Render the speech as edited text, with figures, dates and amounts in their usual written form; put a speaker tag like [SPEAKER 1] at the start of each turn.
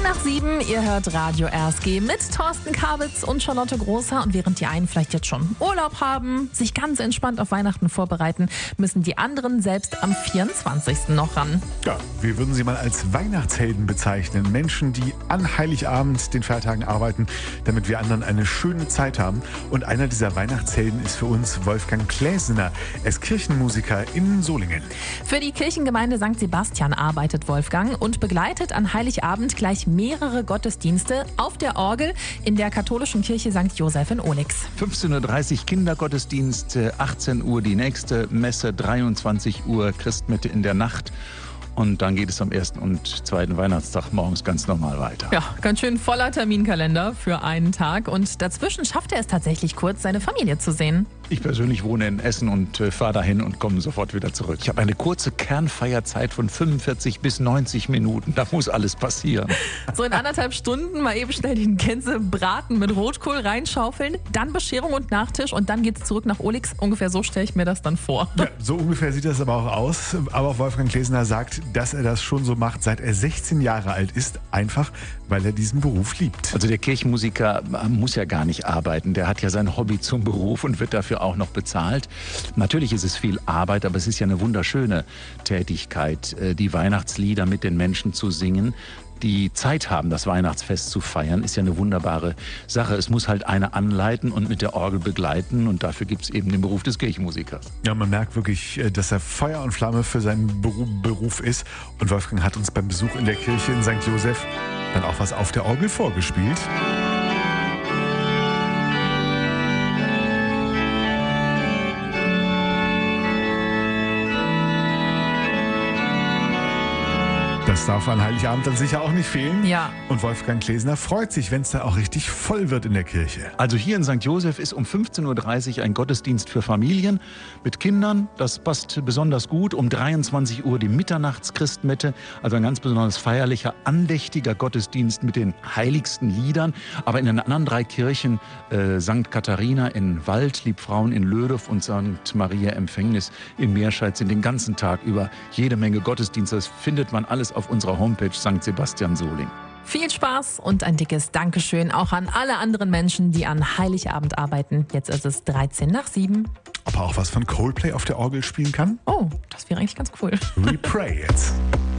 [SPEAKER 1] nach 7, ihr hört Radio RSG mit Thorsten Kabitz und Charlotte Großer. Und während die einen vielleicht jetzt schon Urlaub haben, sich ganz entspannt auf Weihnachten vorbereiten, müssen die anderen selbst am 24. noch ran.
[SPEAKER 2] Ja, wir würden sie mal als Weihnachtshelden bezeichnen. Menschen, die an Heiligabend, den Feiertagen arbeiten, damit wir anderen eine schöne Zeit haben. Und einer dieser Weihnachtshelden ist für uns Wolfgang Kläsener. Er ist Kirchenmusiker in Solingen.
[SPEAKER 1] Für die Kirchengemeinde St. Sebastian arbeitet Wolfgang und begleitet an Heiligabend gleich mehrere Gottesdienste auf der Orgel in der katholischen Kirche St. Joseph in Olix.
[SPEAKER 3] 15.30 Uhr Kindergottesdienst, 18 Uhr die nächste Messe, 23 Uhr Christmette in der Nacht. Und dann geht es am ersten und zweiten Weihnachtstag morgens ganz normal weiter.
[SPEAKER 1] Ja, ganz schön voller Terminkalender für einen Tag. Und dazwischen schafft er es tatsächlich kurz, seine Familie zu sehen.
[SPEAKER 3] Ich persönlich wohne in Essen und fahre dahin und komme sofort wieder zurück. Ich habe eine kurze Kernfeierzeit von 45 bis 90 Minuten. Da muss alles passieren.
[SPEAKER 1] So in 1,5 Stunden mal eben schnell den Gänsebraten mit Rotkohl reinschaufeln, dann Bescherung und Nachtisch und dann geht's zurück nach Olix. Ungefähr so stelle ich mir das dann vor.
[SPEAKER 2] Ja, so ungefähr sieht das aber auch aus. Aber auch Wolfgang Kläsener sagt, dass er das schon so macht, seit er 16 Jahre alt ist. Einfach, weil er diesen Beruf liebt.
[SPEAKER 3] Also der Kirchenmusiker muss ja gar nicht arbeiten. Der hat ja sein Hobby zum Beruf und wird dafür auch noch bezahlt. Natürlich ist es viel Arbeit, aber es ist ja eine wunderschöne Tätigkeit, die Weihnachtslieder mit den Menschen zu singen. Die Zeit haben, das Weihnachtsfest zu feiern, ist ja eine wunderbare Sache. Es muss halt einer anleiten und mit der Orgel begleiten und dafür gibt es eben den Beruf des Kirchenmusikers.
[SPEAKER 2] Ja, man merkt wirklich, dass er Feuer und Flamme für seinen Beruf ist. Und Wolfgang hat uns beim Besuch in der Kirche in St. Joseph dann auch was auf der Orgel vorgespielt. Das darf an Heiligabend dann sicher auch nicht fehlen.
[SPEAKER 1] Ja.
[SPEAKER 2] Und Wolfgang Kläsener freut sich, wenn es da auch richtig voll wird in der Kirche.
[SPEAKER 3] Also hier in St. Joseph ist um 15.30 Uhr ein Gottesdienst für Familien mit Kindern. Das passt besonders gut. Um 23 Uhr die Mitternachtschristmette. Also ein ganz besonders feierlicher, andächtiger Gottesdienst mit den heiligsten Liedern. Aber in den anderen 3 Kirchen, St. Katharina in Wald, Liebfrauen in Lödow und St. Maria Empfängnis in Meerscheid sind den ganzen Tag über jede Menge Gottesdienste. Das findet man alles auf unserer Homepage St. Sebastian Soling.
[SPEAKER 1] Viel Spaß und ein dickes Dankeschön auch an alle anderen Menschen, die an Heiligabend arbeiten. Jetzt ist es 13 nach 7.
[SPEAKER 2] Ob er auch was von Coldplay auf der Orgel spielen kann?
[SPEAKER 1] Oh, das wäre eigentlich ganz cool.
[SPEAKER 2] We pray jetzt.